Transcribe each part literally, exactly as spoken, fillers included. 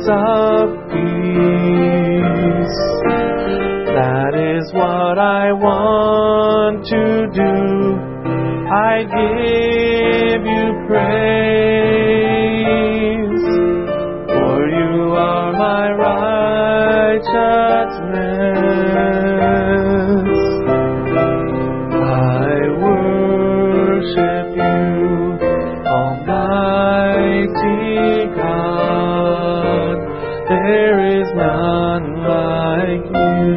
Prince of Peace. That is what I want to do. I give you praise, for you are my righteousness. I worship you, Almighty God. There is none like you.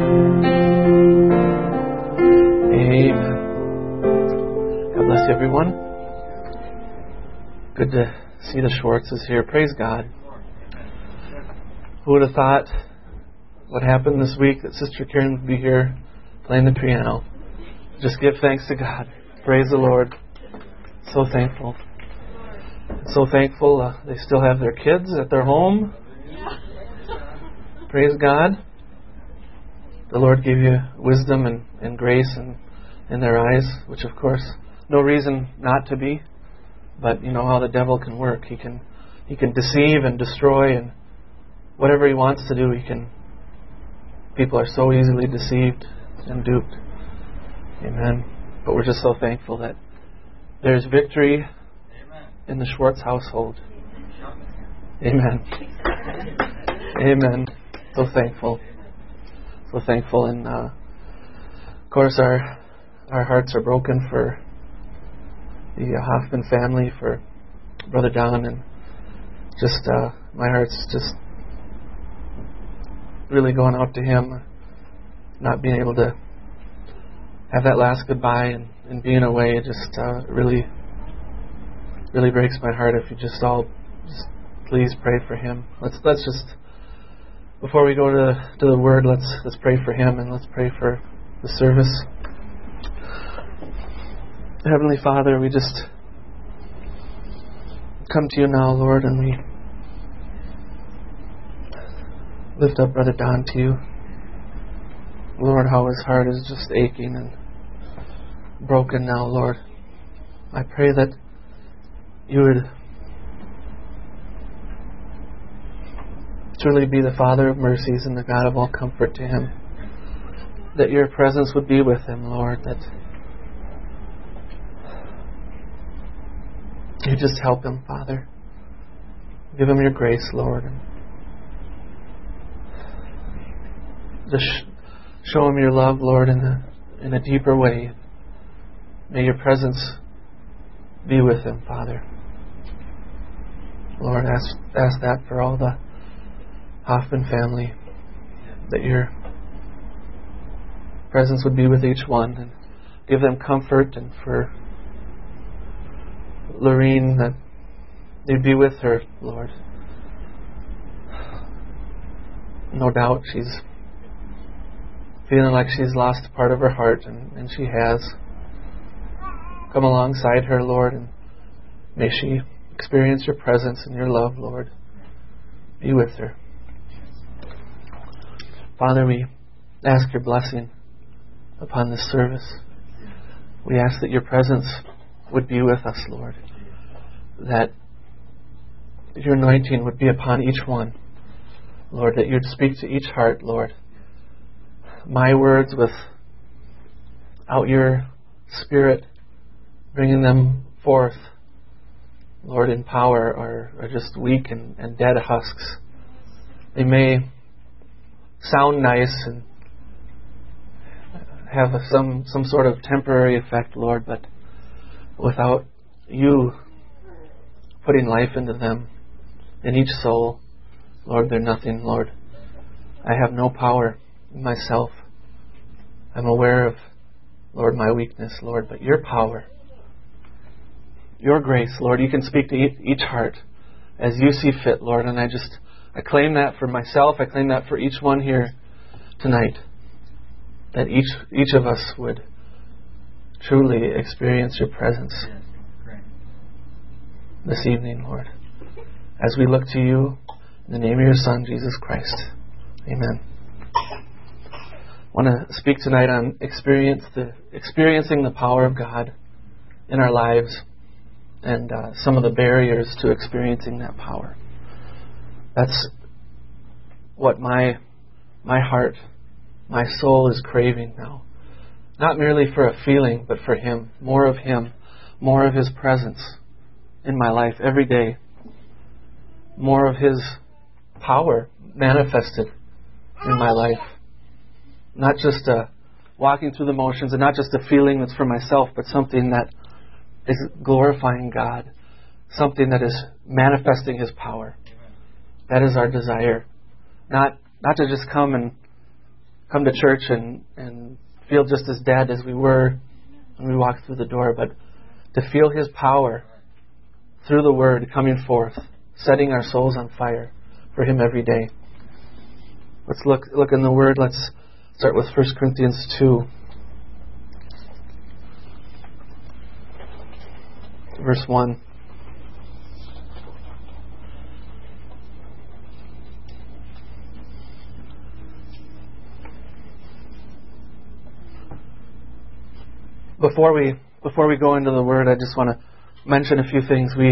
Amen. God bless you, everyone. Good to see the Schwartzes here. Praise God. Who would have thought what happened this week that Sister Karen would be here playing the piano? Just give thanks to God. Praise the Lord. So thankful. So thankful uh, they still have their kids at their home. Praise God. The Lord gave you wisdom and, and grace and in their eyes, which of course, no reason not to be. But you know how the devil can work. He can he can deceive and destroy, and whatever he wants to do, he can. People are so easily deceived and duped. Amen. But we're just so thankful that there's victory in the Schwartz household. Amen. Amen. So thankful. So thankful. And uh, of course our our hearts are broken for the uh, Hoffman family, for Brother Don, and just uh, my heart's just really going out to him, not being able to have that last goodbye and, and being away. It just uh, really, really breaks my heart. If you just all, just please pray for him. Let's let's just before we go to to the Word, let's let's pray for him, and let's pray for the service. Heavenly Father, we just come to you now, Lord, and we lift up Brother Don to you. Lord, how his heart is just aching and broken now, Lord. I pray that you would truly be the Father of mercies and the God of all comfort to him. That your presence would be with him, Lord. That you just help him, Father. Give him your grace, Lord. And just sh- show him your love, Lord, in a, in a deeper way. May your presence be with him, Father. Lord, ask, ask that for all the Hoffman family, that your presence would be with each one and give them comfort, and for Lorene, that you'd be with her, Lord. No doubt she's feeling like she's lost a part of her heart, and, and she has. Come alongside her, Lord, and may she experience your presence and your love, Lord. Be with her. Father, we ask your blessing upon this service. We ask that your presence would be with us, Lord. That your anointing would be upon each one. Lord, that you'd speak to each heart, Lord. My words without your Spirit bringing them forth, Lord, in power, are, are just weak and, and dead husks. They may sound nice and have some, some sort of temporary effect, Lord, but without you putting life into them, in each soul, Lord, they're nothing, Lord. I have no power in myself. I'm aware of, Lord, my weakness, Lord, but your power, your grace, Lord, you can speak to each heart as you see fit, Lord, and I just, I claim that for myself, I claim that for each one here tonight, that each each of us would truly experience your presence this evening, Lord, as we look to you in the name of your Son, Jesus Christ. Amen. I want to speak tonight on experience the experiencing the power of God in our lives, and uh, some of the barriers to experiencing that power. That's what my my heart, my soul is craving now. Not merely for a feeling, but for Him. More of Him. More of His presence in my life every day. More of His power manifested in my life. Not just a walking through the motions, and not just a feeling that's for myself, but something that is glorifying God. Something that is manifesting His power. That is our desire. Not not to just come and come to church and, and feel just as dead as we were when we walked through the door, but to feel His power through the Word coming forth, setting our souls on fire for Him every day. Let's look look in the Word. Let's start with First Corinthians two. Verse one. Before we before we go into the Word, I just want to mention a few things. We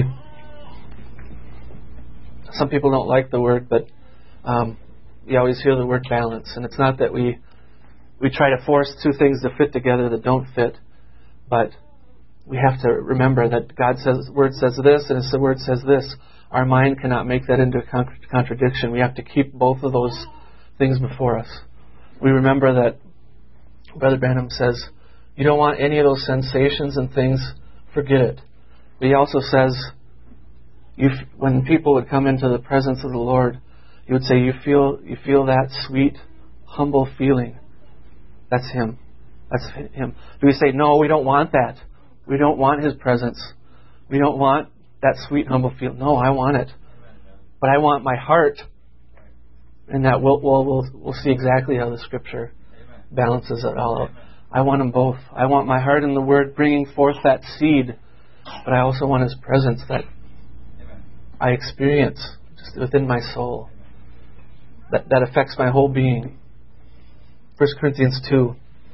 some people don't like the word, but um, you always hear the word balance, and it's not that we we try to force two things to fit together that don't fit, but we have to remember that God says, Word says this, and the Word says this. Our mind cannot make that into a contradiction. We have to keep both of those things before us. We remember that Brother Branham says, you don't want any of those sensations and things, forget it. But he also says, you, when people would come into the presence of the Lord, he would say, you feel you feel that sweet, humble feeling. That's Him. That's Him. Do we say, no, we don't want that. We don't want His presence. We don't want that sweet, humble feeling. No, I want it. But I want my heart. And that we'll, we'll, we'll, we'll see exactly how the Scripture balances it all out. I want them both. I want my heart and the Word bringing forth that seed, but I also want His presence that I experience just within my soul. That, that affects my whole being. First Corinthians two,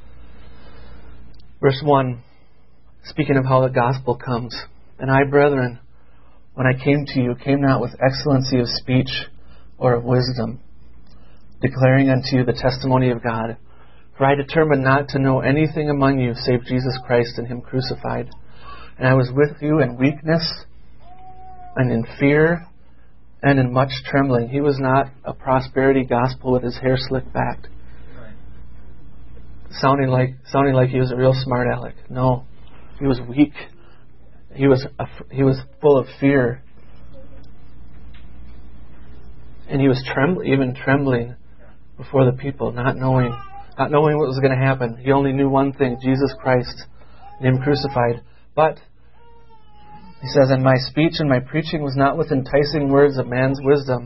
verse one, speaking of how the gospel comes. And I, brethren, when I came to you, came not with excellency of speech or of wisdom, declaring unto you the testimony of God. For I determined not to know anything among you save Jesus Christ and Him crucified. And I was with you in weakness and in fear and in much trembling. He was not a prosperity gospel with his hair slicked back, sounding like sounding like he was a real smart aleck. No, he was weak. He was a, he was full of fear, and he was trembling, even trembling before the people, not knowing. Not knowing what was going to happen. He only knew one thing, Jesus Christ and Him crucified. But, he says, and my speech and my preaching was not with enticing words of man's wisdom.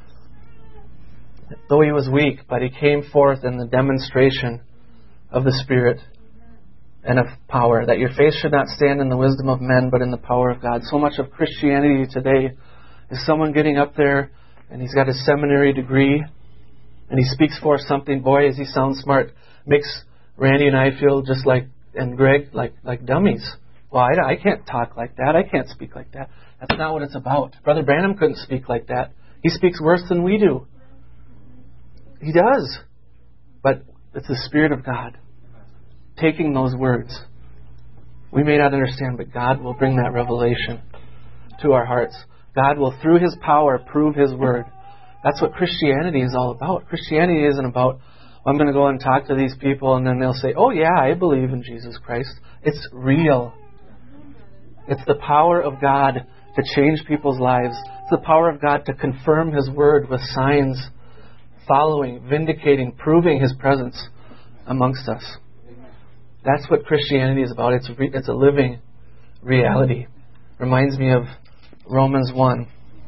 Though he was weak, but he came forth in the demonstration of the Spirit and of power, that your faith should not stand in the wisdom of men, but in the power of God. So much of Christianity today is someone getting up there, and he's got his seminary degree, and he speaks for something. Boy, does he sound smart. Makes Randy and I feel just like, and Greg, like like dummies. Well, I, I can't talk like that. I can't speak like that. That's not what it's about. Brother Branham couldn't speak like that. He speaks worse than we do. He does. But it's the Spirit of God taking those words. We may not understand, but God will bring that revelation to our hearts. God will, through His power, prove His Word. That's what Christianity is all about. Christianity isn't about, I'm going to go and talk to these people and then they'll say, oh yeah, I believe in Jesus Christ. It's real. It's the power of God to change people's lives. It's the power of God to confirm His Word with signs following, vindicating, proving His presence amongst us. That's what Christianity is about. It's re- it's a living reality. Reminds me of Romans one.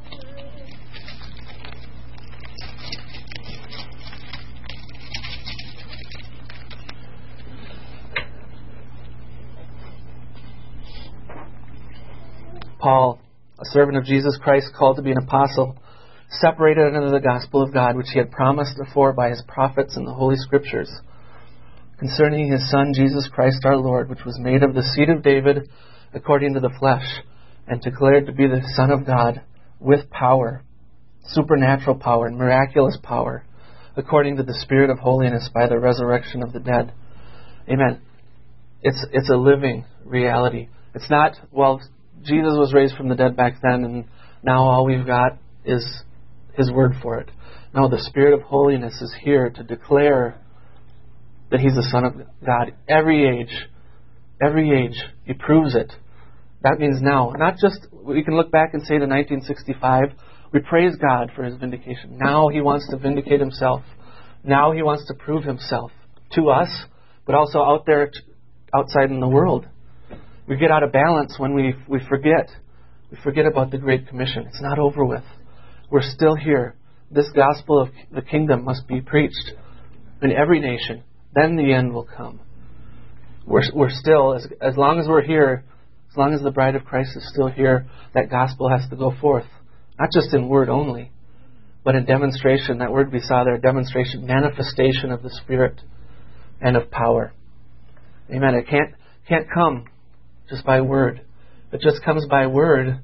Paul, a servant of Jesus Christ, called to be an apostle, separated under the gospel of God, which He had promised before by His prophets in the Holy Scriptures, concerning His Son, Jesus Christ our Lord, which was made of the seed of David according to the flesh, and declared to be the Son of God with power, supernatural power and miraculous power, according to the Spirit of holiness by the resurrection of the dead. Amen. It's it's a living reality. It's not, well, Jesus was raised from the dead back then, and now all we've got is His word for it. No, the Spirit of holiness is here to declare that He's the Son of God. Every age, every age, He proves it. That means now, not just, we can look back and say to nineteen sixty-five, we praise God for His vindication. Now He wants to vindicate Himself. Now He wants to prove Himself to us, but also out there, outside in the world. We get out of balance when we we forget. We forget about the Great Commission. It's not over with. We're still here. This gospel of the kingdom must be preached in every nation. Then the end will come. We're we're still, as as long as we're here, as long as the bride of Christ is still here, that gospel has to go forth. Not just in word only, but in demonstration. That word we saw there, demonstration, manifestation of the Spirit and of power. Amen. It can't can't come just by word. If it just comes by word,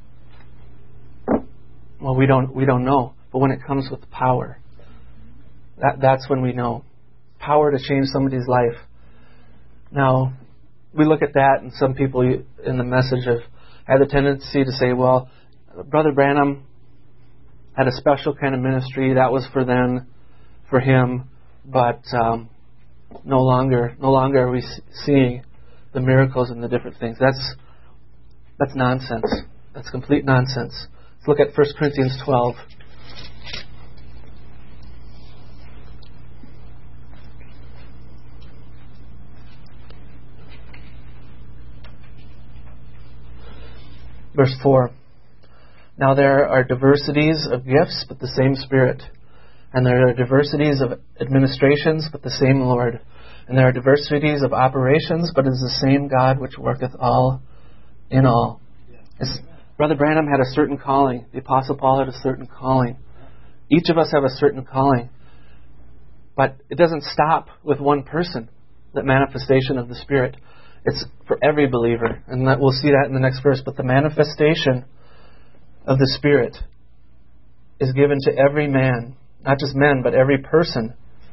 well, we don't we don't know. But when it comes with power, that that's when we know. Power to change somebody's life. Now, we look at that, and some people in the message have had the tendency to say, well, Brother Branham had a special kind of ministry. That was for them, for him, but um, no longer, no longer are we seeing the miracles and the different things. That's that's nonsense. That's complete nonsense. Let's look at First Corinthians twelve. Verse four. Now there are diversities of gifts, but the same Spirit. And there are diversities of administrations, but the same Lord. And there are diversities of operations, but it is the same God which worketh all in all. As Brother Branham had a certain calling. The Apostle Paul had a certain calling. Each of us have a certain calling. But it doesn't stop with one person, that manifestation of the Spirit. It's for every believer. And that, we'll see that in the next verse. But the manifestation of the Spirit is given to every man. Not just men, but every person.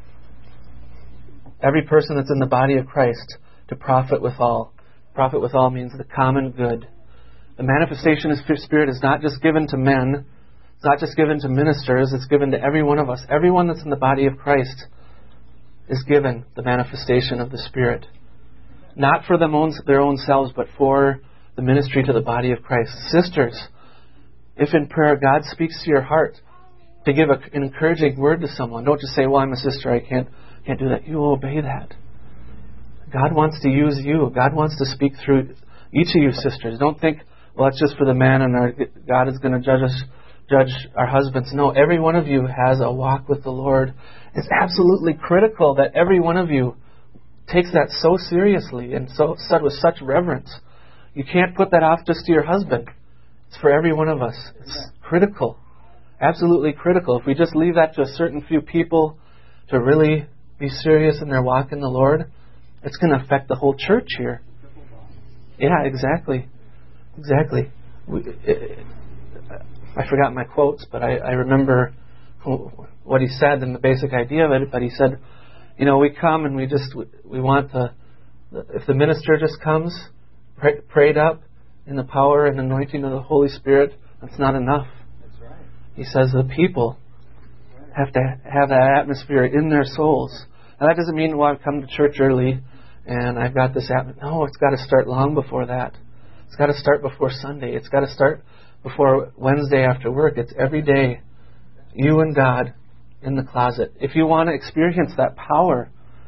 Every person that's in the body of Christ to profit withal. Profit withal means the common good. The manifestation of the Spirit is not just given to men. It's not just given to ministers. It's given to every one of us. Everyone that's in the body of Christ is given the manifestation of the Spirit. Not for them own, their own selves, but for the ministry to the body of Christ. Sisters, if in prayer God speaks to your heart to give a, an encouraging word to someone, don't just say, well, I'm a sister, I can't can't do that. You obey that. God wants to use you. God wants to speak through each of you sisters. Don't think, well, it's just for the man and our, God is going to judge us, judge our husbands. No, every one of you has a walk with the Lord. It's absolutely critical that every one of you takes that so seriously and so said with such reverence. You can't put that off just to your husband. It's for every one of us. It's critical. Absolutely critical. If we just leave that to a certain few people to really be serious in their walk in the Lord, it's going to affect the whole church here. Yeah, exactly. Exactly. We, it, I forgot my quotes, but I, I remember what he said and the basic idea of it. But he said, you know, we come and we just, we, we want the, the, if the minister just comes, pray, prayed up in the power and anointing of the Holy Spirit, that's not enough. That's right. He says the people have to have that atmosphere in their souls. Now that doesn't mean, well, I've come to church early and I've got this atmosphere. No, it's got to start long before that. It's got to start before Sunday. It's got to start before Wednesday after work. It's every day, you and God in the closet. If you want to experience that power,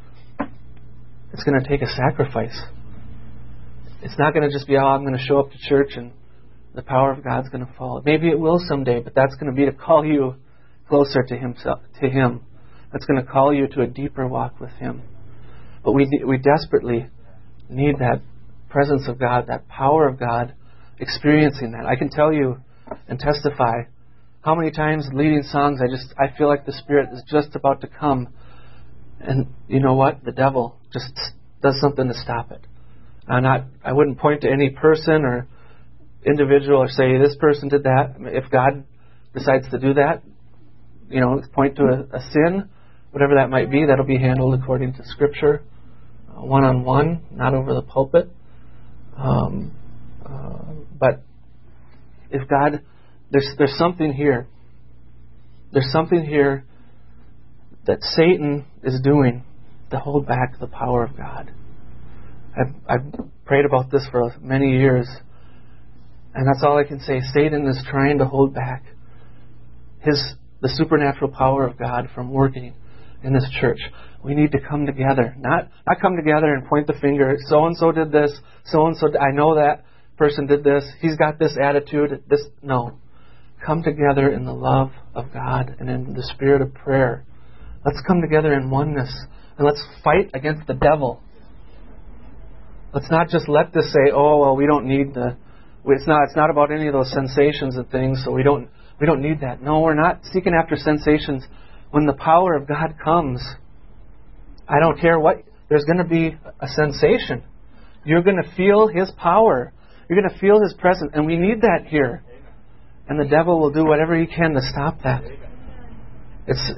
it's going to take a sacrifice. It's not going to just be, oh, I'm going to show up to church and the power of God's going to fall. Maybe it will someday, but that's going to be to call you closer to Himself, to Him. That's going to call you to a deeper walk with Him. But we we desperately need that presence of God, that power of God, experiencing that. I can tell you and testify how many times leading songs I just I feel like the Spirit is just about to come, and you know what? The devil just does something to stop it. I'm not. I wouldn't point to any person or individual or say this person did that. If God decides to do that, you know, point to a, a sin, whatever that might be, that'll be handled according to Scripture, uh, one-on-one, not over the pulpit. Um, uh, but if God, there's there's something here. There's something here that Satan is doing to hold back the power of God. I've, I've prayed about this for many years, and that's all I can say. Satan is trying to hold back his the supernatural power of God from working in this church. We need to come together, not not come together and point the finger. So and so did this. So and so. I know that person did this. He's got this attitude. This no. Come together in the love of God and in the spirit of prayer. Let's come together in oneness and let's fight against the devil. Let's not just let this say, "Oh well, we don't need the." It's not. It's not about any of those sensations and things. So we don't. We don't need that. No, we're not seeking after sensations. When the power of God comes, I don't care what. There's going to be a sensation. You're going to feel His power. You're going to feel His presence, and we need that here. And the devil will do whatever he can to stop that. It's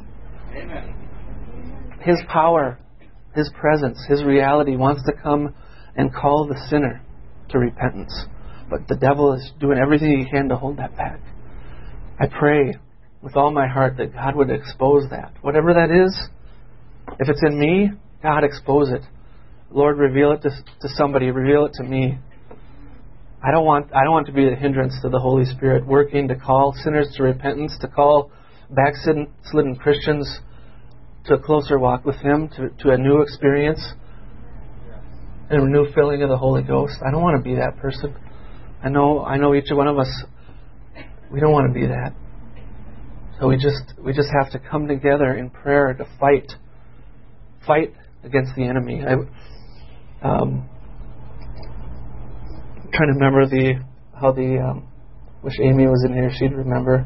His power, His presence, His reality wants to come and call the sinner to repentance. But the devil is doing everything he can to hold that back. I pray with all my heart that God would expose that. Whatever that is, if it's in me, God, expose it. Lord, reveal it to, to somebody. Reveal it to me. I don't want I don't want to be a hindrance to the Holy Spirit working to call sinners to repentance, to call backslidden Christians to a closer walk with Him, to, to a new experience and a new filling of the Holy Ghost. I don't want to be that person. I know I know each one of us, we don't want to be that. So we just we just have to come together in prayer to fight, fight against the enemy. I, um, I'm trying to remember the how the um, wish Amy was in here. She'd remember.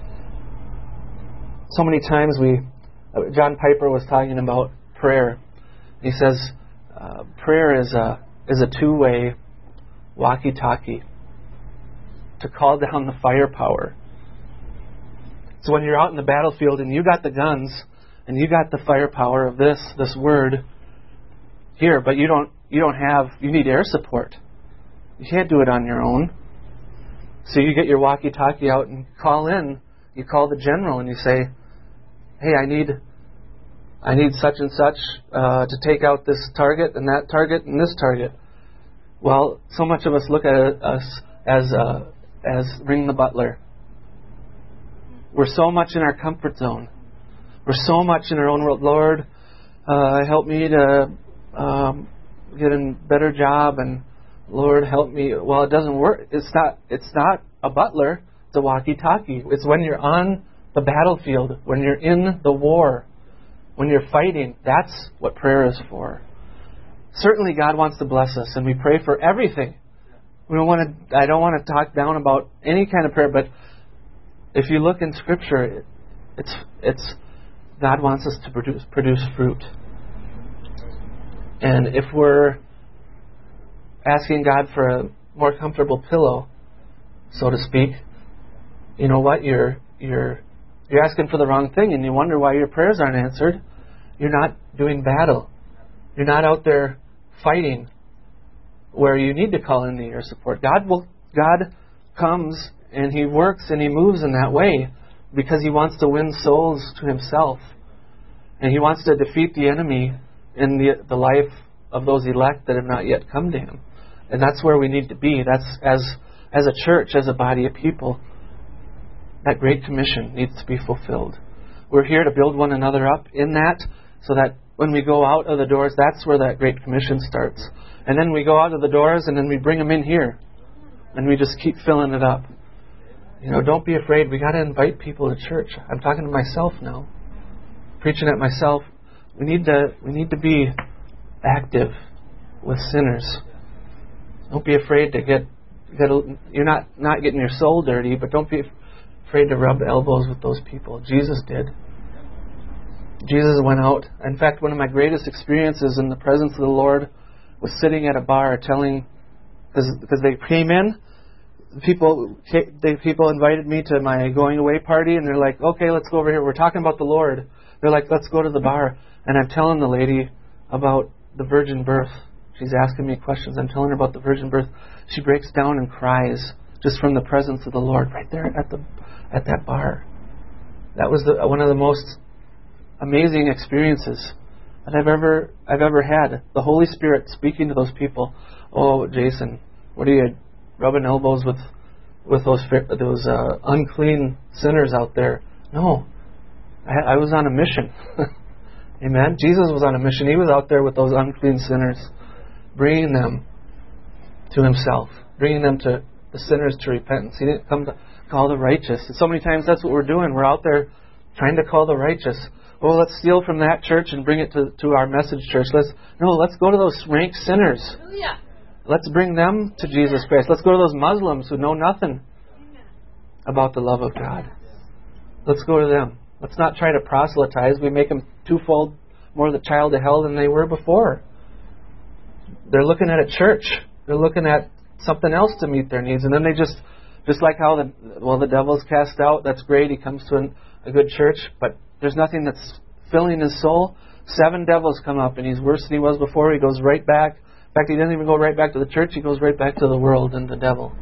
So many times we, uh, John Piper was talking about prayer. He says uh, prayer is a is a two-way walkie-talkie to call down the firepower. So when you're out in the battlefield and you got the guns and you got the firepower of this this word here, but you don't you don't have you need air support. You can't do it on your own. So you get your walkie-talkie out and call in. You call the general and you say, "Hey, I need I need such and such uh, to take out this target and that target and this target." Well, so much of us look at us as uh, as Ring the Butler. We're so much in our comfort zone. We're so much in our own world. Lord, uh, help me to um, get a better job, and Lord, help me. Well, it doesn't work. It's not. It's not a butler. It's a walkie-talkie. It's when you're on the battlefield, when you're in the war, when you're fighting. That's what prayer is for. Certainly, God wants to bless us, and we pray for everything. We don't want to. I don't want to talk down about any kind of prayer, but if you look in Scripture, it's it's God wants us to produce produce fruit. And if we're asking God for a more comfortable pillow, so to speak, you know what? You're you're you're asking for the wrong thing, and you wonder why your prayers aren't answered. You're not doing battle. You're not out there fighting where you need to call in the air support. God will God comes and He works and He moves in that way because He wants to win souls to Himself. And He wants to defeat the enemy in the, the life of those elect that have not yet come to Him. And that's where we need to be. That's as as a church, as a body of people, that Great Commission needs to be fulfilled. We're here to build one another up in that, so that when we go out of the doors, that's where that Great Commission starts. And then we go out of the doors and then we bring them in here. And we just keep filling it up. You know, don't be afraid. We got to invite people to church. I'm talking to myself now, preaching at myself. We need to we need to be active with sinners. Don't be afraid to get get. A, you're not not getting your soul dirty, but don't be afraid to rub elbows with those people. Jesus did. Jesus went out. In fact, one of my greatest experiences in the presence of the Lord was sitting at a bar, telling because because they came in. people they, people invited me to my going away party, and they're like, okay, let's go over here. We're talking about the Lord. They're like, let's go to the bar. And I'm telling the lady about the virgin birth. She's asking me questions. I'm telling her about the virgin birth. She breaks down and cries just from the presence of the Lord right there at the at that bar. That was the, one of the most amazing experiences that I've ever I've ever had. The Holy Spirit speaking to those people. Oh, Jason, what are you rubbing elbows with with those those uh, unclean sinners out there? No, I, I was on a mission. Amen. Jesus was on a mission. He was out there with those unclean sinners, bringing them to Himself, bringing them to the sinners to repentance. He didn't come to call the righteous. And so many times that's what we're doing. We're out there trying to call the righteous. Oh, let's steal from that church and bring it to, to our message church. Let's no, let's go to those rank sinners. Hallelujah. Let's bring them to Jesus Christ. Let's go to those Muslims who know nothing about the love of God. Let's go to them. Let's not try to proselytize. We make them twofold more the child of hell than they were before. They're looking at a church. They're looking at something else to meet their needs. And then they just, just like how the, well, the devil's cast out, that's great. He comes to an, a good church, but there's nothing that's filling his soul. Seven devils come up and he's worse than he was before. He goes right back. In fact, he doesn't even go right back to the church. He goes right back to the world and the devil.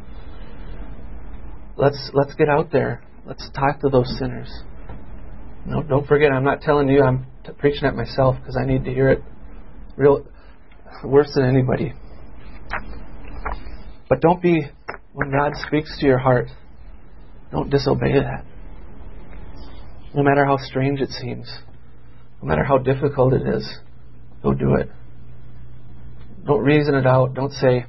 Let's let's get out there. Let's talk to those sinners. No, don't forget, I'm not telling you. I'm t- preaching at myself because I need to hear it real worse than anybody. But don't be, when God speaks to your heart, don't disobey that. No matter how strange it seems, no matter how difficult it is, go do it. Don't reason it out. Don't say,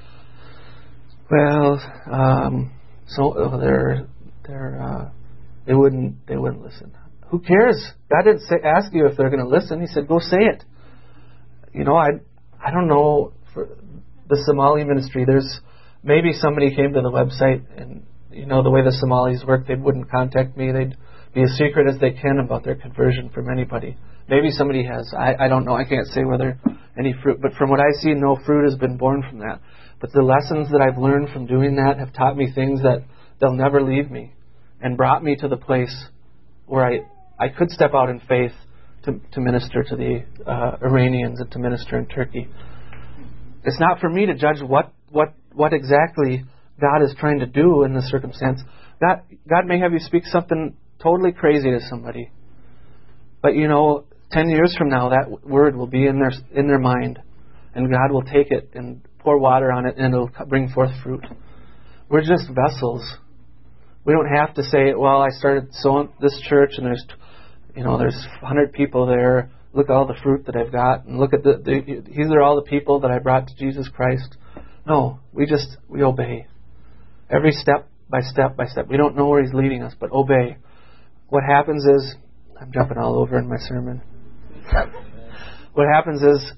well, um, so oh, they're they're uh, they wouldn't they wouldn't listen. Who cares? God didn't say, ask you if they're going to listen. He said, go say it. You know, I I don't know for the Somali ministry. There's maybe somebody came to the website, and you know the way the Somalis work, they wouldn't contact me. They'd be as secret as they can about their conversion from anybody. Maybe somebody has. I, I don't know. I can't say whether any fruit. But from what I see, no fruit has been born from that. But the lessons that I've learned from doing that have taught me things that they'll never leave me, and brought me to the place where I, I could step out in faith to, to minister to the uh, Iranians and to minister in Turkey. It's not for me to judge what, what, what exactly God is trying to do in this circumstance. God, God may have you speak something totally crazy to somebody. But you know, ten years from now, that word will be in their in their mind, and God will take it and pour water on it, and it'll bring forth fruit. We're just vessels. We don't have to say, well, I started so this church, and there's, you know, there's one hundred people there. Look at all the fruit that I've got, and look at the, the these are all the people that I brought to Jesus Christ. No, we just we obey every step by step by step. We don't know where He's leading us, but obey. What happens is, I'm jumping all over in my sermon. What happens is,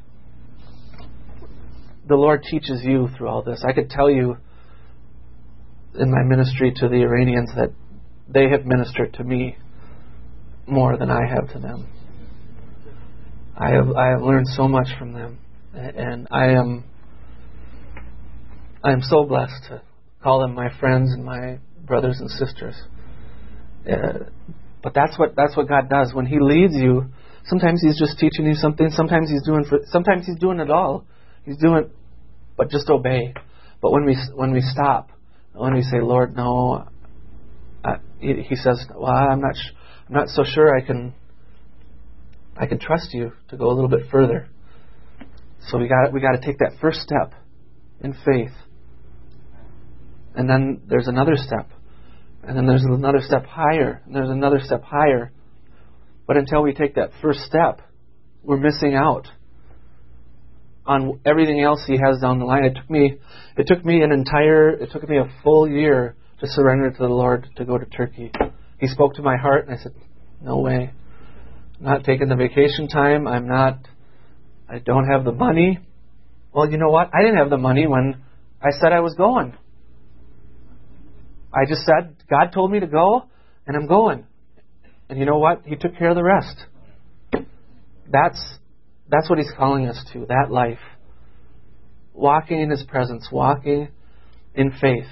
the Lord teaches you through all this. I could tell you in my ministry to the Iranians that they have ministered to me more than I have to them. I have I have learned so much from them, and I am I am so blessed to call them my friends and my brothers and sisters. Uh, but that's what that's what God does when He leads you. Sometimes He's just teaching you something. Sometimes He's doing for. Sometimes He's doing it all. He's doing, but just obey. But when we when we stop, when we say, Lord, no, uh, he, he says, well, I'm not sh- I'm not so sure I can I can trust you to go a little bit further. So we got we got to take that first step in faith, and then there's another step. And then there's another step higher, and there's another step higher. But until we take that first step, we're missing out on everything else He has down the line. It took me, it took me an entire, it took me a full year to surrender to the Lord to go to Turkey. He spoke to my heart, and I said, no way. I'm not taking the vacation time. I'm not, I don't have the money. Well, you know what? I didn't have the money when I said I was going. I just said, God told me to go, and I'm going. And you know what? He took care of the rest. That's that's what He's calling us to, that life. Walking in His presence, walking in faith.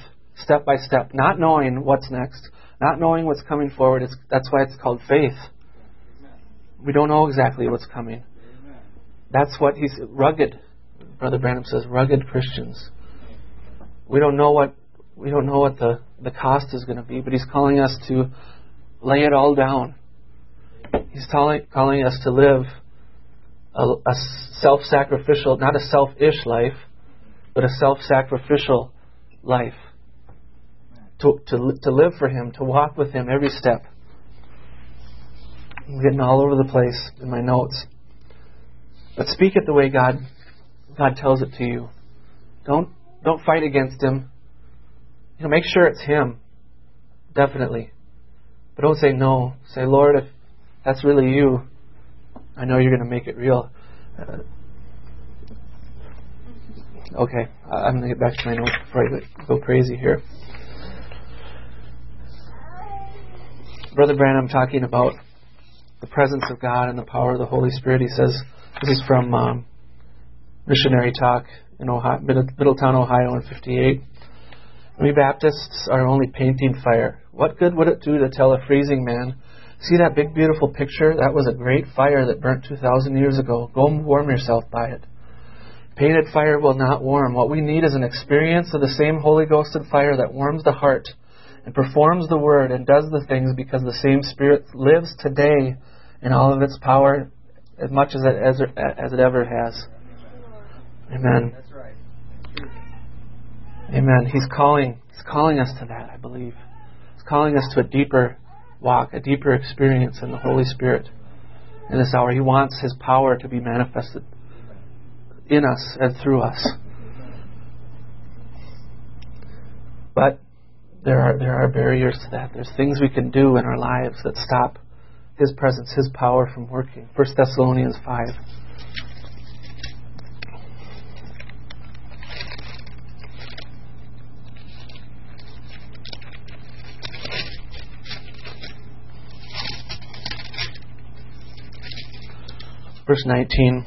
step by step, not knowing what's next, not knowing what's coming forward. It's, that's why it's called faith. We don't know exactly what's coming. That's what he's rugged. Brother Branham says, rugged Christians. We don't know what we don't know what the, the cost is going to be, but he's calling us to lay it all down. He's calling calling us to live a, a self-sacrificial, not a selfish life, but a self-sacrificial life. To, to, to live for Him, to walk with Him every step. I'm getting all over the place in my notes. But speak it the way God God tells it to you. Don't don't fight against Him. You know, make sure it's Him. Definitely. But don't say no. Say, Lord, if that's really You, I know You're going to make it real. Uh, okay, I'm going to get back to my notes before I go crazy here. Brother Branham talking about the presence of God and the power of the Holy Spirit. He says, this is from um, Missionary Talk in Ohio, Middletown, Ohio in fifty-eight. We Baptists are only painting fire. What good would it do to tell a freezing man, see that big beautiful picture? That was a great fire that burnt two thousand years ago. Go warm yourself by it. Painted fire will not warm. What we need is an experience of the same Holy Ghosted fire that warms the heart and performs the word and does the things, because the same Spirit lives today in all of its power as much as it, as it, as it ever has. Amen. That's right. Amen. He's calling, He's calling us to that, I believe. He's calling us to a deeper walk, a deeper experience in the Holy Spirit in this hour. He wants His power to be manifested in us and through us. But There are there are barriers to that. There's things we can do in our lives that stop His presence, His power from working. First Thessalonians five. Verse nineteen.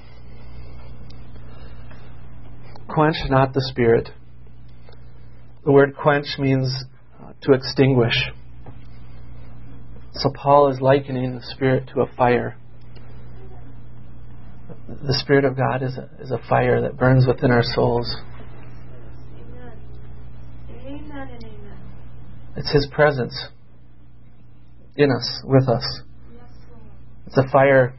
Quench not the Spirit. The word quench means to extinguish. So Paul is likening the Spirit to a fire. The Spirit of God is a, is a fire that burns within our souls. Amen. Amen and amen. It's His presence in us, with us. Yes, Lord. It's a fire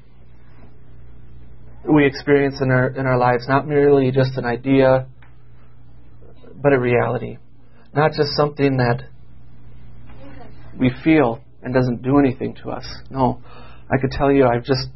we experience in our in our lives, not merely just an idea, but a reality. Not just something that we feel and doesn't do anything to us. No, I could tell you, I've just,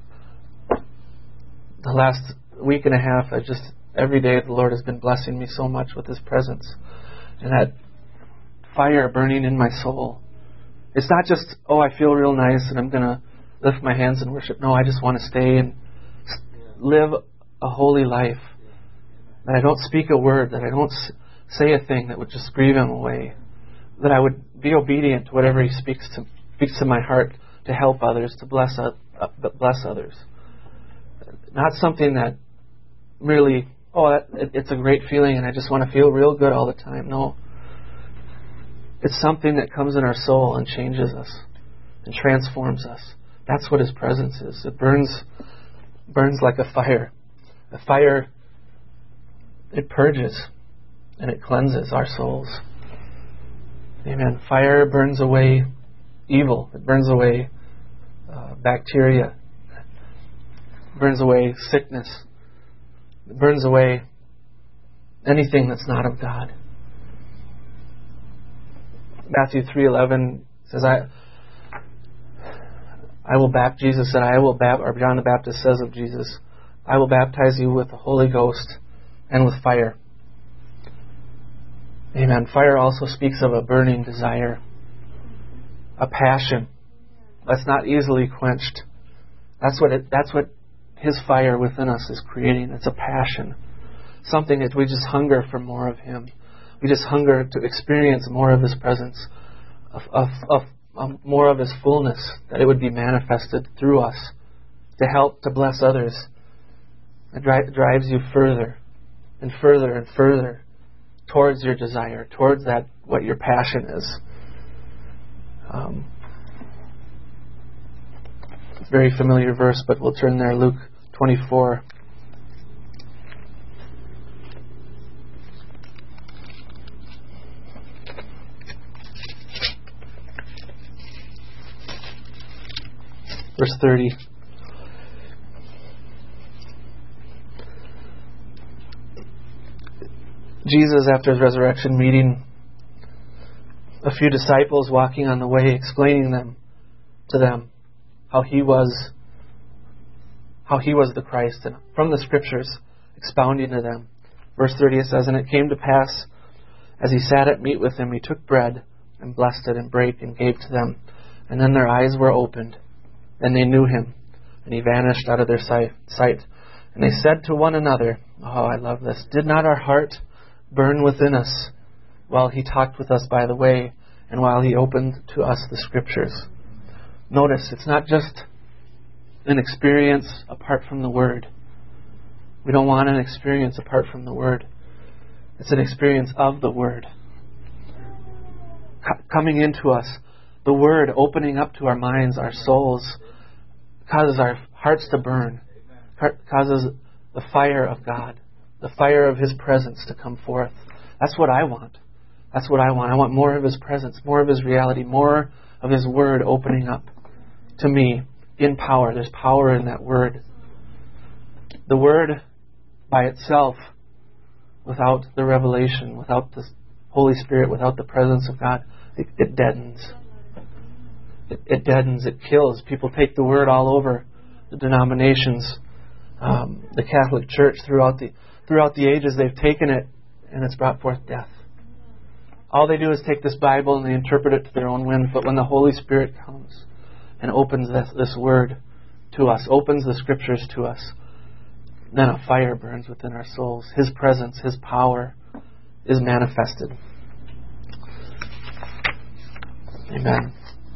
the last week and a half, I just, every day the Lord has been blessing me so much with His presence. And that fire burning in my soul. It's not just, oh, I feel real nice and I'm going to lift my hands and worship. No, I just want to stay and live a holy life. That I don't speak a word, that I don't say a thing that would just grieve Him away. That I would be obedient to whatever He speaks to speaks to my heart to help others, to bless uh, bless others. Not something that merely, oh, that, it's a great feeling and I just want to feel real good all the time. No. It's something that comes in our soul and changes us and transforms us. That's what His presence is. It burns burns like a fire. A fire, it purges and it cleanses our souls. Amen. Fire burns away evil. It burns away uh, bacteria. It burns away sickness. It burns away anything that's not of God. Matthew three eleven says, "I, I will baptize." Jesus said, "I will baptize." Or John the Baptist says of Jesus, "I will baptize you with the Holy Ghost and with fire." Amen. Fire also speaks of a burning desire, a passion that's not easily quenched. That's what it, that's what His fire within us is creating. It's a passion, something that we just hunger for more of Him. We just hunger to experience more of His presence, of, of, of, of more of His fullness, that it would be manifested through us to help to bless others. It dri- drives you further and further and further towards your desire, towards that, what your passion is. Um, it's a very familiar verse, but we'll turn there, Luke twenty-four. Verse thirty. Jesus, after his resurrection, meeting a few disciples walking on the way, explaining them to them how he was how he was the Christ, and from the Scriptures expounding to them. Verse thirty, it says, "And it came to pass, as he sat at meat with them, he took bread and blessed it and brake and gave to them. And then their eyes were opened, and they knew him, and he vanished out of their sight. And they said to one another," oh, I love this, "Did not our heart burn within us while he talked with us by the way, and while he opened to us the Scriptures?" Notice, it's not just an experience apart from the Word. We don't want an experience apart from the Word. It's an experience of the Word. C- coming into us, the Word opening up to our minds, our souls, causes our hearts to burn, causes the fire of God, the fire of His presence to come forth. That's what I want. That's what I want. I want more of His presence, more of His reality, more of His Word opening up to me in power. There's power in that Word. The Word by itself, without the revelation, without the Holy Spirit, without the presence of God, it, it deadens. It, it deadens. It kills. People take the Word all over the denominations. Um, the Catholic Church, throughout the throughout the ages, they've taken it and it's brought forth death. All they do is take this Bible and they interpret it to their own whim. But when the Holy Spirit comes and opens this, this Word to us, opens the Scriptures to us, then a fire burns within our souls. His presence, His power is manifested. Amen.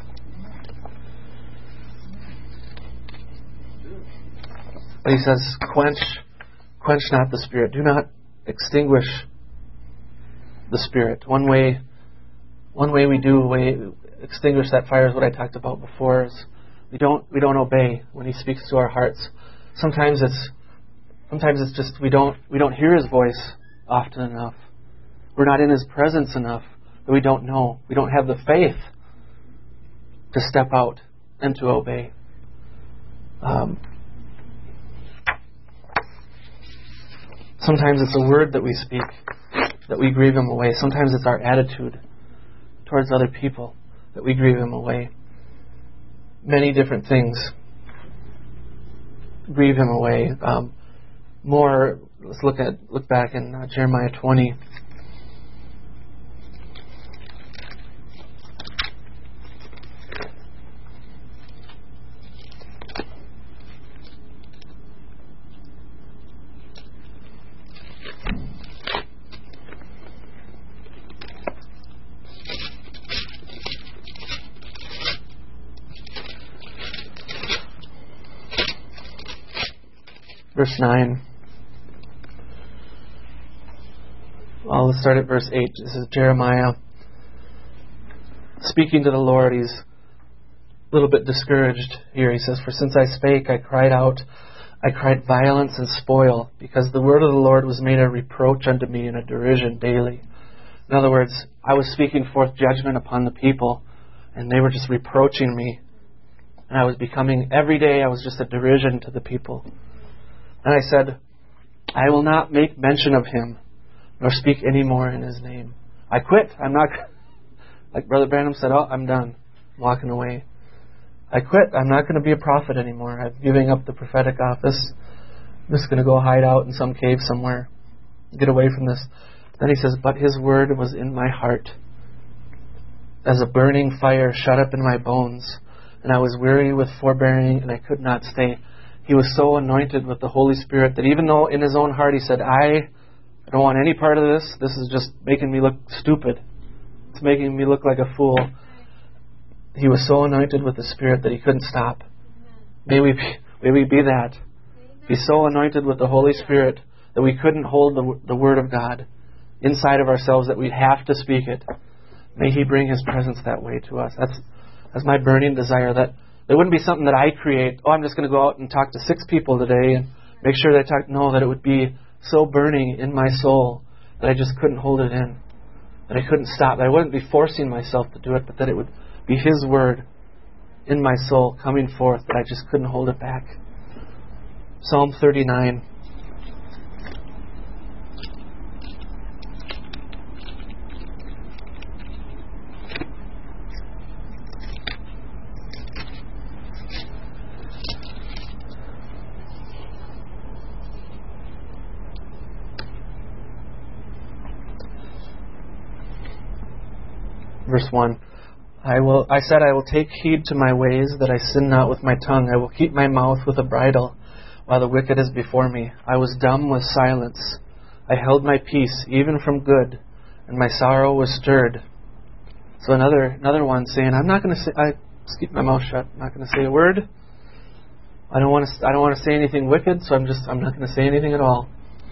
But he says, quench, quench not the Spirit. Do not extinguish the Spirit. One way, one way we do way extinguish that fire is what I talked about before. Is we don't we don't obey when He speaks to our hearts. Sometimes it's sometimes it's just we don't we don't hear His voice often enough. We're not in His presence enough that we don't know. We don't have the faith to step out and to obey. Um, Sometimes it's a word that we speak that we grieve Him away. Sometimes it's our attitude towards other people that we grieve Him away. Many different things grieve Him away. Um, more, let's look at look back in uh, Jeremiah twenty. Verse nine. Well, let's start at verse eight. This is Jeremiah speaking to the Lord. He's a little bit discouraged here. He says, "For since I spake, I cried out, I cried violence and spoil, because the word of the Lord was made a reproach unto me and a derision daily." In other words, I was speaking forth judgment upon the people, and they were just reproaching me. And I was becoming, every day I was just a derision to the people. And I said, "I will not make mention of Him, nor speak any more in His name." I quit. I'm not, like Brother Branham said, "Oh, I'm done. I'm walking away." I quit. I'm not going to be a prophet anymore. I'm giving up the prophetic office. I'm just going to go hide out in some cave somewhere. Get away from this. Then he says, "But His word was in my heart, as a burning fire shut up in my bones. And I was weary with forbearing, and I could not stay." He was so anointed with the Holy Spirit that even though in his own heart he said, I don't want any part of this. This is just making me look stupid. It's making me look like a fool. He was so anointed with the Spirit that he couldn't stop. May we be, may we be that. Be so anointed with the Holy Spirit that we couldn't hold the, the Word of God inside of ourselves that we have to speak it. May He bring His presence that way to us. That's that's my burning desire, that it wouldn't be something that I create. Oh, I'm just going to go out and talk to six people today and make sure they talk. No, that it would be so burning in my soul that I just couldn't hold it in, that I couldn't stop, that I wouldn't be forcing myself to do it, but that it would be His Word in my soul coming forth, that I just couldn't hold it back. Psalm thirty-nine. Verse one. I will. I said, I will take heed to my ways, that I sin not with my tongue. I will keep my mouth with a bridle, while the wicked is before me. I was dumb with silence. I held my peace, even from good, and my sorrow was stirred. So another another one saying, I'm not going to say. I just keep my mouth shut. I'm not going to say a word. I don't want to. I don't want to say anything wicked. So I'm just. I'm not going to say anything at all.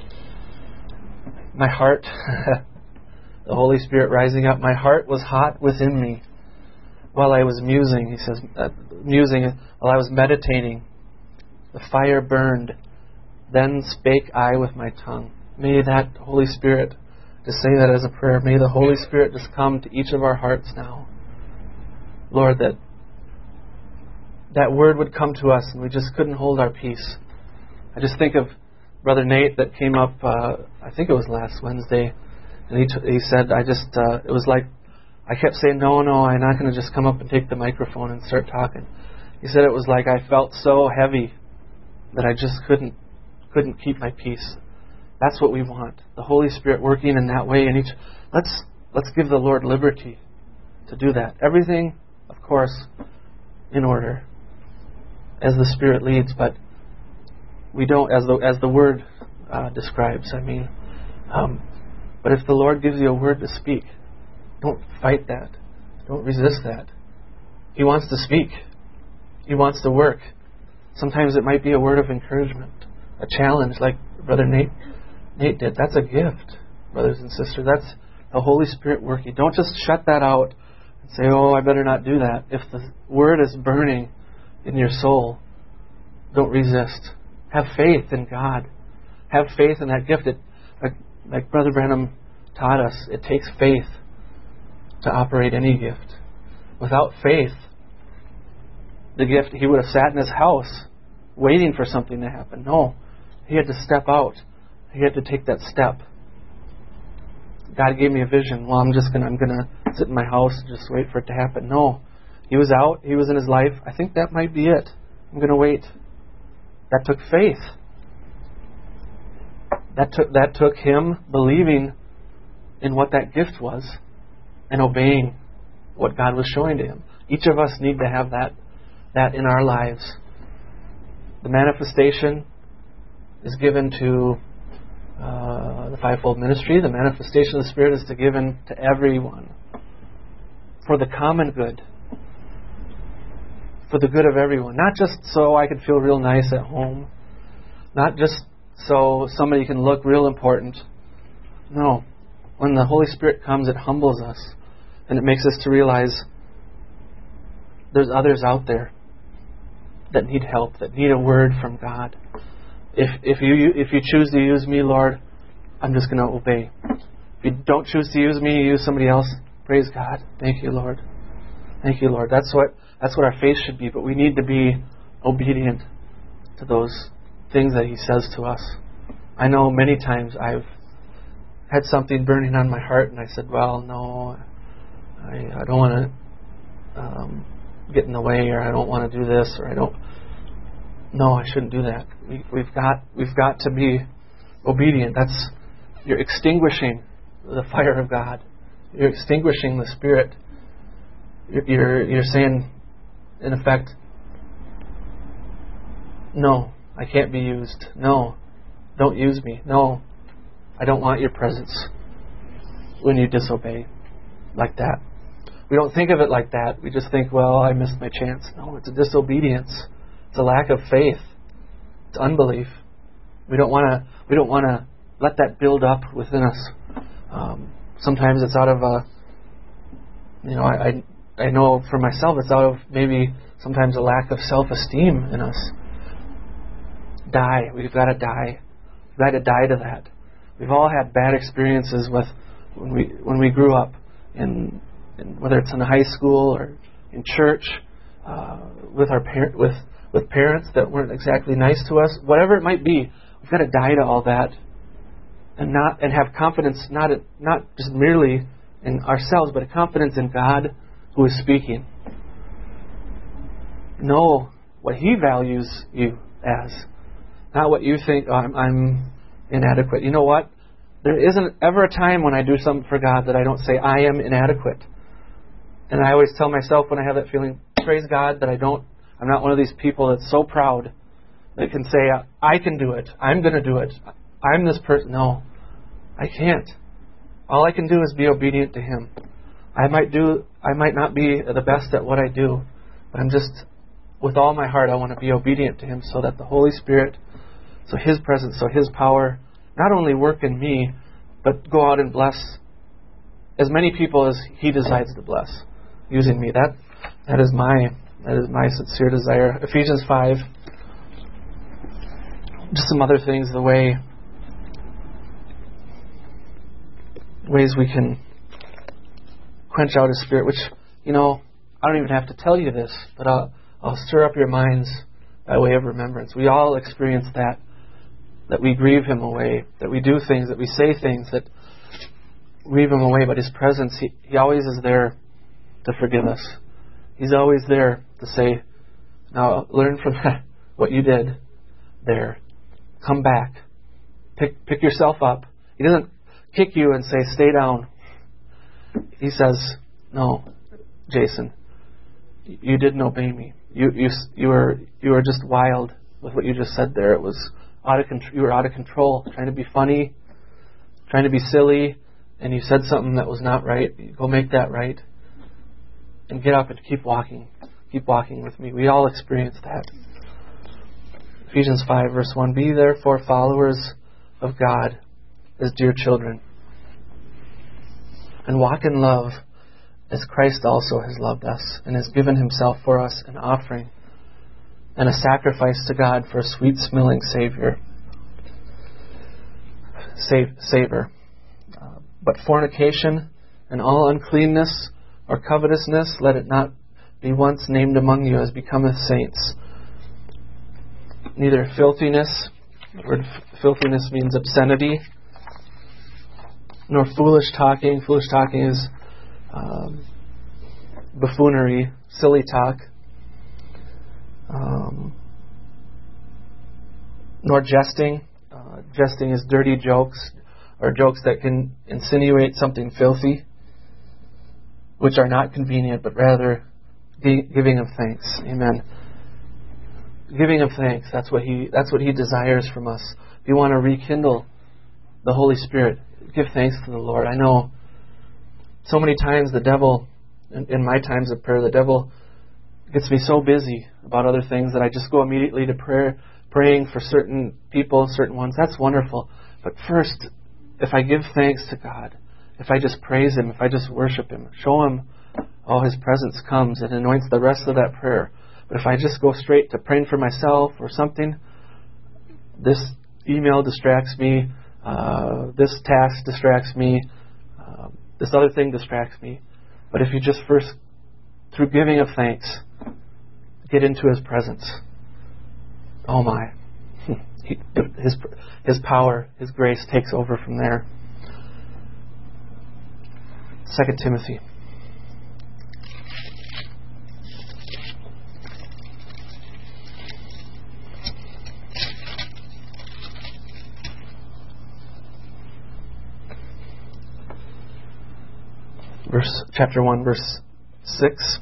My heart, the Holy Spirit rising up. My heart was hot within me. While I was musing, he says, uh, musing, while I was meditating, the fire burned. Then spake I with my tongue. May that Holy Spirit, to say that as a prayer, may the Holy Spirit just come to each of our hearts now. Lord, that that word would come to us and we just couldn't hold our peace. I just think of Brother Nate that came up, uh, I think it was last Wednesday, and he t- he said, I just, uh, it was like, I kept saying, no, no, I'm not going to just come up and take the microphone and start talking. He said it was like I felt so heavy that I just couldn't couldn't keep my peace. That's what we want. The Holy Spirit working in that way. And each, let's let's give the Lord liberty to do that. Everything, of course, in order, as the Spirit leads. But we don't, as the as the Word uh, describes. I mean, um, but if the Lord gives you a word to speak, don't fight that. Don't resist that. He wants to speak. He wants to work. Sometimes it might be a word of encouragement, a challenge like Brother Nate Nate did. That's a gift, brothers and sisters. That's the Holy Spirit working. Don't just shut that out and say, oh, I better not do that. If the word is burning in your soul, don't resist. Have faith in God. Have faith in that gift. It, like, like Brother Branham taught us, it takes faith to operate any gift. Without faith, the gift, he would have sat in his house waiting for something to happen. No, he had to step out. He had to take that step. God gave me a vision. Well, I'm just gonna I'm gonna sit in my house and just wait for it to happen. No, he was out. He was in his life. I think that might be it. I'm gonna wait. That took faith. That took that took him believing in what that gift was and obeying what God was showing to him. Each of us need to have that that in our lives. The manifestation is given to uh, the fivefold ministry. The manifestation of the Spirit is to given to everyone for the common good, for the good of everyone. Not just so I could feel real nice at home, not just so somebody can look real important. No. When the Holy Spirit comes, it humbles us and it makes us to realize there's others out there that need help, that need a word from God. If if you if you choose to use me, Lord, I'm just going to obey. If you don't choose to use me, you use somebody else. Praise God. Thank you, Lord. Thank you, Lord. That's what that's what our faith should be. But we need to be obedient to those things that He says to us. I know many times I've had something burning on my heart, and I said, "Well, no, I I don't want to um, get in the way, or I don't want to do this, or I don't." No, I shouldn't do that. We, we've got we've got to be obedient. That's you're extinguishing the fire of God. You're extinguishing the Spirit. You're you're, you're saying, in effect, no, I can't be used. No, don't use me. No, I don't want your presence when you disobey like that. We don't think of it like that. We just think, well, I missed my chance. No, it's a disobedience. It's a lack of faith. It's unbelief. We don't want to. We don't want to let that build up within us. Um, sometimes it's out of a, you know, I, I I know for myself it's out of maybe sometimes a lack of self-esteem in us. Die. We've got to die. We've got to die to that. We've all had bad experiences with when we when we grew up, in, in whether it's in high school or in church, uh, with our par- with with parents that weren't exactly nice to us. Whatever it might be, we've got to die to all that, and not and have confidence not not just merely in ourselves, but a confidence in God who is speaking. Know what He values you as, not what you think. Oh, I'm, I'm inadequate. You know what? There isn't ever a time when I do something for God that I don't say I am inadequate. And I always tell myself when I have that feeling, praise God that I don't. I'm not one of these people that's so proud that can say I can do it. I'm going to do it. I'm this person. No, I can't. All I can do is be obedient to Him. I might do. I might not be the best at what I do, but I'm just, with all my heart, I want to be obedient to Him, so that the Holy Spirit, so His presence, so His power, not only work in me, but go out and bless as many people as He decides to bless, using me. That that is my that is my sincere desire. Ephesians five. Just some other things, the way ways we can quench out His Spirit, which, you know, I don't even have to tell you this, but I'll, I'll stir up your minds by way of remembrance. We all experience that, that we grieve Him away, that we do things, that we say things that grieve Him away, but His presence, He, he always is there to forgive us. He's always there to say, now learn from that, what you did there. Come back. Pick, pick yourself up. He doesn't kick you and say, stay down. He says, no, Jason, you didn't obey me. You you you were you were just wild with what you just said there. It was out of control. You were out of control, trying to be funny, trying to be silly, and you said something that was not right. Go make that right, and get up and keep walking. Keep walking with me. We all experience that. Ephesians five, verse one. Be therefore followers of God as dear children, and walk in love as Christ also has loved us and has given Himself for us an offering and a sacrifice to God for a sweet-smelling Savior, save, savor. Uh, but fornication and all uncleanness or covetousness, let it not be once named among you as becometh saints. Neither filthiness, the word filthiness means obscenity, nor foolish talking. Foolish talking is um, buffoonery, silly talk. Um, nor jesting. Uh, jesting is dirty jokes, or jokes that can insinuate something filthy, which are not convenient, but rather gi- giving of thanks. Amen. Giving of thanks. That's what he. That's what He desires from us. If you want to rekindle the Holy Spirit, give thanks to the Lord. I know so many times the devil, in, in my times of prayer, the devil gets me so busy about other things that I just go immediately to prayer, praying for certain people, certain ones. That's wonderful. But first, if I give thanks to God, if I just praise Him, if I just worship Him, show Him, oh, His presence comes and anoints the rest of that prayer. But if I just go straight to praying for myself or something, this email distracts me, uh, this task distracts me, uh, this other thing distracts me. But if you just first, through giving of thanks, get into His presence, oh my, he, his, his power, His grace takes over from there. Second Timothy. Verse, chapter one, verse six.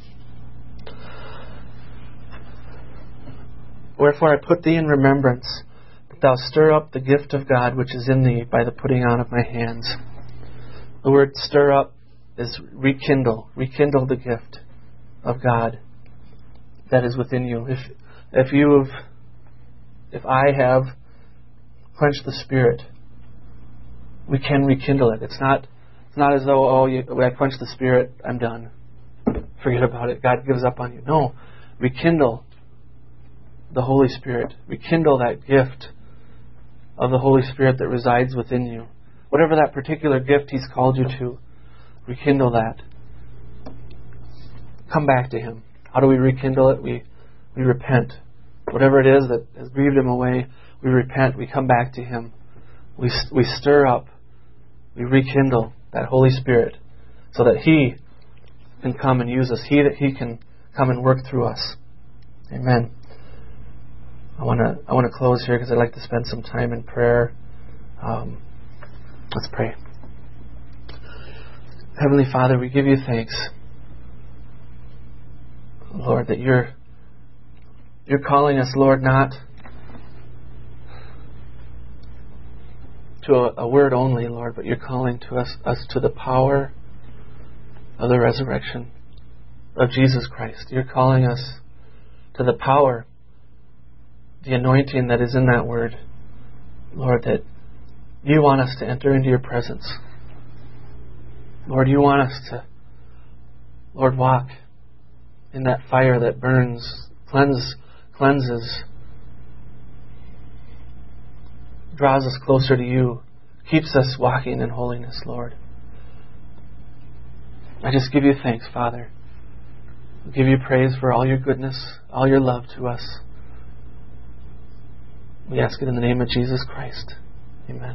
Wherefore I put thee in remembrance, that thou stir up the gift of God which is in thee by the putting on of my hands. The word stir up is rekindle. Rekindle the gift of God that is within you. If if you have, if I have quenched the Spirit, we can rekindle it. It's not not as though, oh, you, when I quench the Spirit, I'm done. Forget about it. God gives up on you. No. Rekindle the Holy Spirit. Rekindle that gift of the Holy Spirit that resides within you. Whatever that particular gift He's called you to, rekindle that. Come back to Him. How do we rekindle it? We we repent. Whatever it is that has grieved Him away, we repent. We come back to Him. We we stir up. We rekindle that Holy Spirit so that He can come and use us. He that He can come and work through us. Amen. I want to I want to close here because I'd like to spend some time in prayer. Um, let's pray. Heavenly Father, we give you thanks, Lord, that you're you're calling us, Lord, not to a, a word only, Lord, but you're calling to us us to the power of the resurrection of Jesus Christ. You're calling us to the power, the anointing that is in that word, Lord, that you want us to enter into your presence. Lord, you want us to, Lord, walk in that fire that burns, cleanse, cleanses, draws us closer to you, keeps us walking in holiness, Lord. I just give you thanks, Father. I give you praise for all your goodness, all your love to us. We ask it in the name of Jesus Christ. Amen.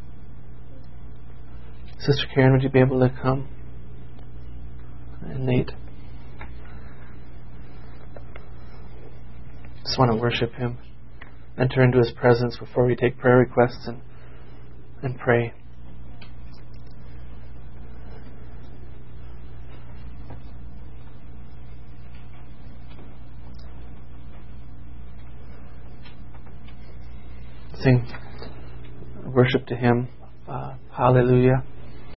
Sister Karen, would you be able to come? And Nate. Just want to worship Him. Enter into His presence before we take prayer requests and, and pray. Sing worship to Him. Uh, hallelujah.